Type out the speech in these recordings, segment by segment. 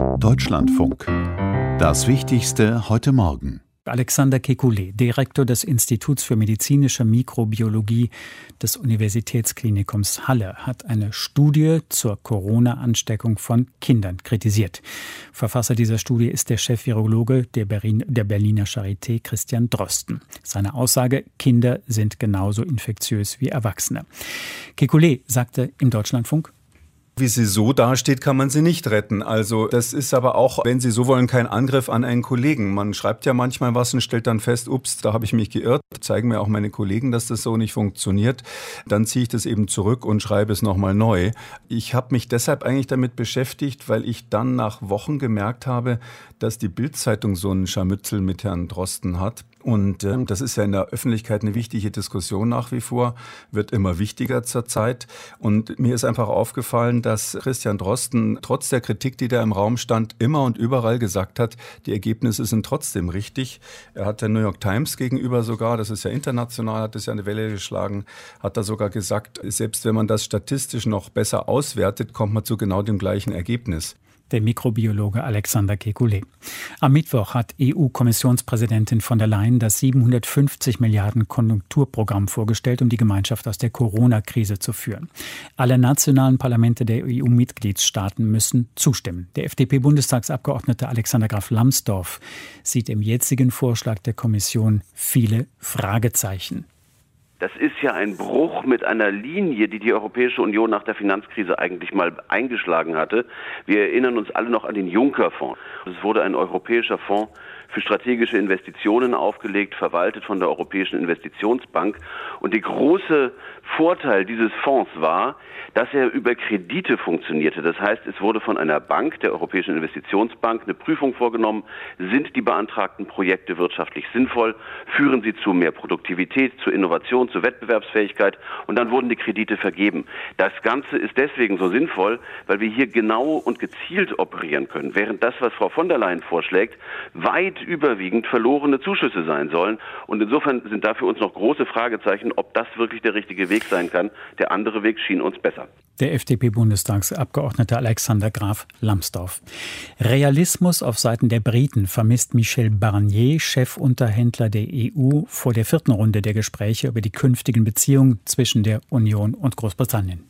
Deutschlandfunk. Das Wichtigste heute Morgen. Alexander Kekulé, Direktor des Instituts für medizinische Mikrobiologie des Universitätsklinikums Halle, hat eine Studie zur Corona-Ansteckung von Kindern kritisiert. Verfasser dieser Studie ist der Chef-Virologe der Berliner Charité, Christian Drosten. Seine Aussage: Kinder sind genauso infektiös wie Erwachsene. Kekulé sagte im Deutschlandfunk: Wie sie so dasteht, kann man sie nicht retten. Also das ist aber auch, wenn Sie so wollen, kein Angriff an einen Kollegen. Man schreibt ja manchmal was und stellt dann fest, ups, da habe ich mich geirrt. Zeigen mir auch meine Kollegen, dass das so nicht funktioniert. Dann ziehe ich das eben zurück und schreibe es nochmal neu. Ich habe mich deshalb eigentlich damit beschäftigt, weil ich dann nach Wochen gemerkt habe, dass die Bild-Zeitung so einen Scharmützel mit Herrn Drosten hat. Und das ist ja in der Öffentlichkeit eine wichtige Diskussion nach wie vor, wird immer wichtiger zurzeit. Und mir ist einfach aufgefallen, dass Christian Drosten trotz der Kritik, die da im Raum stand, immer und überall gesagt hat, die Ergebnisse sind trotzdem richtig. Er hat der New York Times gegenüber sogar, das ist ja international, hat das ja eine Welle geschlagen, hat da sogar gesagt, selbst wenn man das statistisch noch besser auswertet, kommt man zu genau dem gleichen Ergebnis. Der Mikrobiologe Alexander Kekulé. Am Mittwoch hat EU-Kommissionspräsidentin von der Leyen das 750 Milliarden Konjunkturprogramm vorgestellt, um die Gemeinschaft aus der Corona-Krise zu führen. Alle nationalen Parlamente der EU-Mitgliedstaaten müssen zustimmen. Der FDP-Bundestagsabgeordnete Alexander Graf Lambsdorff sieht im jetzigen Vorschlag der Kommission viele Fragezeichen. Das ist ja ein Bruch mit einer Linie, die die Europäische Union nach der Finanzkrise eigentlich mal eingeschlagen hatte. Wir erinnern uns alle noch an den Juncker-Fonds. Es wurde ein europäischer Fonds für strategische Investitionen aufgelegt, verwaltet von der Europäischen Investitionsbank. Und der große Vorteil dieses Fonds war, dass er über Kredite funktionierte. Das heißt, es wurde von einer Bank, der Europäischen Investitionsbank, eine Prüfung vorgenommen. Sind die beantragten Projekte wirtschaftlich sinnvoll? Führen sie zu mehr Produktivität, zu Innovation, zu Wettbewerbsfähigkeit? Und dann wurden die Kredite vergeben. Das Ganze ist deswegen so sinnvoll, weil wir hier genau und gezielt operieren können. Während das, was Frau von der Leyen vorschlägt, weit überwiegend verlorene Zuschüsse sein sollen. Und insofern sind da für uns noch große Fragezeichen, ob das wirklich der richtige Weg sein kann. Der andere Weg schien uns besser. Der FDP-Bundestagsabgeordnete Alexander Graf Lambsdorff. Realismus auf Seiten der Briten vermisst Michel Barnier, Chefunterhändler der EU, vor der 4. Runde der Gespräche über die künftigen Beziehungen zwischen der Union und Großbritannien.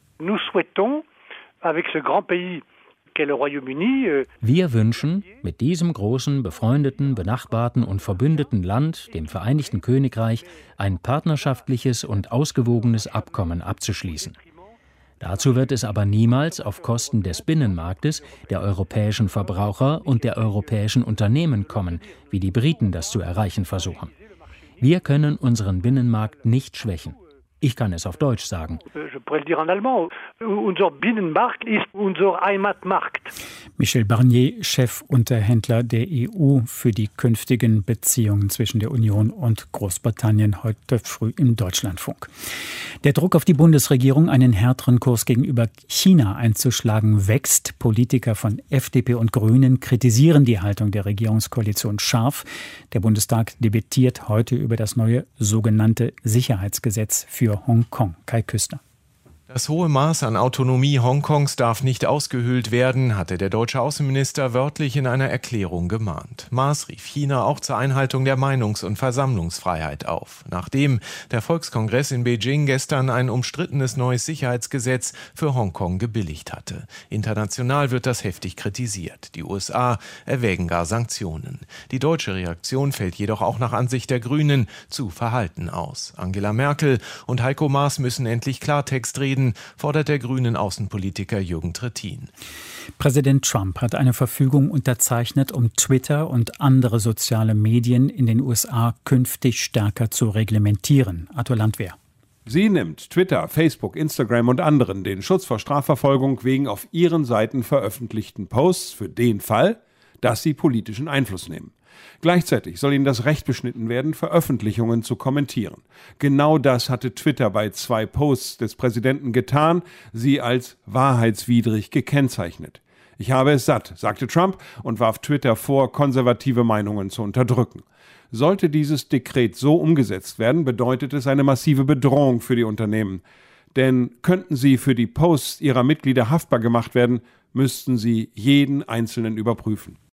Wir wünschen, mit diesem großen, befreundeten, benachbarten und verbündeten Land, dem Vereinigten Königreich, ein partnerschaftliches und ausgewogenes Abkommen abzuschließen. Dazu wird es aber niemals auf Kosten des Binnenmarktes, der europäischen Verbraucher und der europäischen Unternehmen kommen, wie die Briten das zu erreichen versuchen. Wir können unseren Binnenmarkt nicht schwächen. Ich kann es auf Deutsch sagen. Unser Binnenmarkt ist unser Heimatmarkt. Michel Barnier, Chefunterhändler der EU für die künftigen Beziehungen zwischen der Union und Großbritannien, heute früh im Deutschlandfunk. Der Druck auf die Bundesregierung, einen härteren Kurs gegenüber China einzuschlagen, wächst. Politiker von FDP und Grünen kritisieren die Haltung der Regierungskoalition scharf. Der Bundestag debattiert heute über das neue sogenannte Sicherheitsgesetz für Hongkong. Kai Küstner. Das hohe Maß an Autonomie Hongkongs darf nicht ausgehöhlt werden, hatte der deutsche Außenminister wörtlich in einer Erklärung gemahnt. Maas rief China auch zur Einhaltung der Meinungs- und Versammlungsfreiheit auf, nachdem der Volkskongress in Beijing gestern ein umstrittenes neues Sicherheitsgesetz für Hongkong gebilligt hatte. International wird das heftig kritisiert. Die USA erwägen gar Sanktionen. Die deutsche Reaktion fällt jedoch auch nach Ansicht der Grünen zu verhalten aus. Angela Merkel und Heiko Maas müssen endlich Klartext reden, fordert der grünen Außenpolitiker Jürgen Trittin. Präsident Trump hat eine Verfügung unterzeichnet, um Twitter und andere soziale Medien in den USA künftig stärker zu reglementieren. Arthur Landwehr. Sie nimmt Twitter, Facebook, Instagram und anderen den Schutz vor Strafverfolgung wegen auf ihren Seiten veröffentlichten Posts für den Fall, dass sie politischen Einfluss nehmen. Gleichzeitig soll ihnen das Recht beschnitten werden, Veröffentlichungen zu kommentieren. Genau das hatte Twitter bei 2 Posts des Präsidenten getan, sie als wahrheitswidrig gekennzeichnet. Ich habe es satt, sagte Trump und warf Twitter vor, konservative Meinungen zu unterdrücken. Sollte dieses Dekret so umgesetzt werden, bedeutet es eine massive Bedrohung für die Unternehmen. Denn könnten sie für die Posts ihrer Mitglieder haftbar gemacht werden, müssten sie jeden Einzelnen überprüfen.